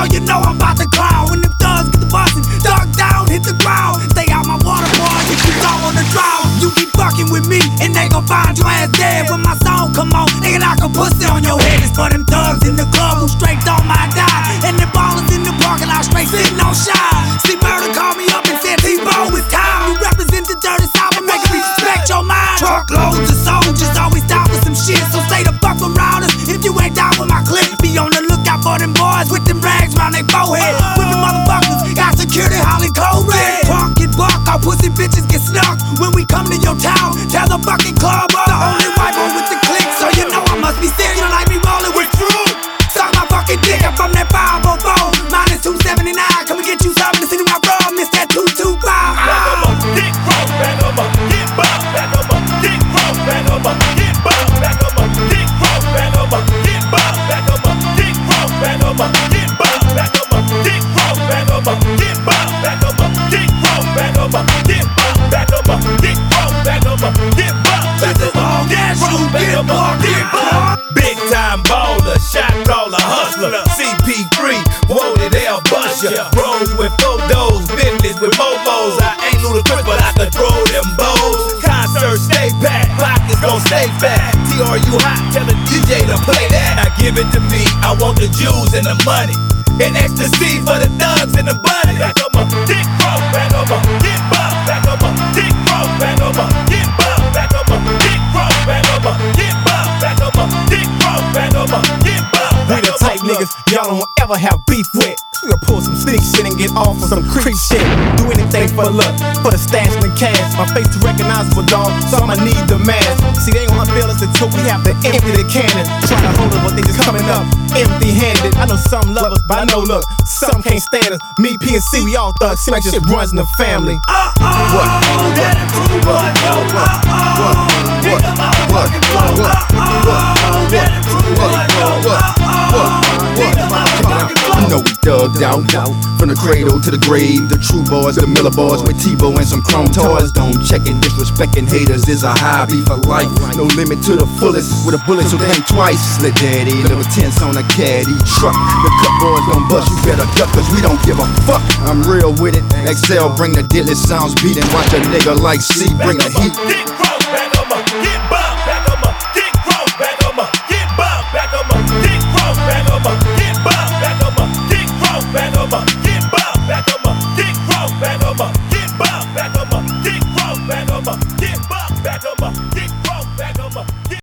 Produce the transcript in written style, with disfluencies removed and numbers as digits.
so you know I'm about to clown. When them thugs get the bustin', duck down, hit the ground. Stay out my water, boy, if you don't wanna drown. You keep fucking with me, and they gon' find your ass dead. When my song come on, they can knock a pussy on your head. It's for them thugs in the club who straight don't mind die. And them ballers in the parking lot straight sitting on shy. See, Murder called me up and said, T-Bo, it's time. You represent the dirty south and make me respect your mind. Truckloads of soldiers always down with some shit, so stay the fuck around us if you ain't down with my clique. Be on the lookout for them boys with them rags round their forehead. Women motherfuckers got security, Holly Cold Red. Punk get buck, all pussy bitches get snuck. When we come to your town, tell the fucking club up. The only white boy with the clique, so you know I must be sick. You don't like me rolling with fruit. Suck my fucking dick, I'm from that 504. Mine is 279, come and get you something to see my bro. Miss that 225. Back up a dick cross, back up a get bop, back up a dick cross, back up a get bop, back up a dick cross, back up a get bop, back up a dick cross, back up a get bop, back up a dick cross, back up a get bop, back up a dick cross, back up a get bop, back up a dick cross, back up a get bop, back up a dick cross, back up a get bop. Big time baller, shot caller, hustler, CP3, whoa, they'll bust ya. Bros with photos, business with mofos. I ain't ludicrous, but I control them bows. Concert stay packed, pockets gon' stay fat. TRU hot, tell the DJ to play that. Now give it to me, I want the jewels and the money. And ecstasy for the thugs and the bunny. Back up my dick cross, back up my get bop, back up my dick cross, back up my get bop, back up my dick cross, back up my get bop, back up my dick cross, back up my get bop. We the type niggas y'all don't ever have beef with. We'll pull some sneak shit and get off on some creep shit. Do anything for the look, for the stash and the cash. My face too recognizable, dog, so I'ma need the mask. See, they ain't gonna feel us until we have to empty the cannon. Try to hold it, but they just coming up empty-handed. I know some love us, but I know, look, some can't stand us. Me, P, and C, we all thugs. Seem like shit runs in the family. What? That improve what? You know we thugged out from the cradle to the grave. The true boys, the Miller boys with Tebow and some chrome toys. Don't check it, disrespecting haters is a hobby for life. No limit to the fullest with a bullet, so think twice. Slit daddy, little tents on a caddy truck. The cut boys don't bust, you better duck, cause we don't give a fuck. I'm real with it. Excel, bring the deadly sounds beating. Watch a nigga like C, bring the heat. Dick cross, back up my get bop, back up my dick cross, back up my get bop, back up my dick cross, back up my get bop, back up my dick cross, back up my get bop, back up my dick cross, back up my get bop, back up my dick cross, back up my get bop, back up my